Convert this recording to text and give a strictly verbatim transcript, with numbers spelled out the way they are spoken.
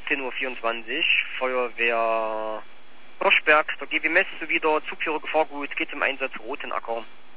achtzehn Uhr vierundzwanzig, Feuerwehr Hirschberg, der G W M E S sowie der Zugführer Gefahrgut geht zum Einsatz Rotenacker.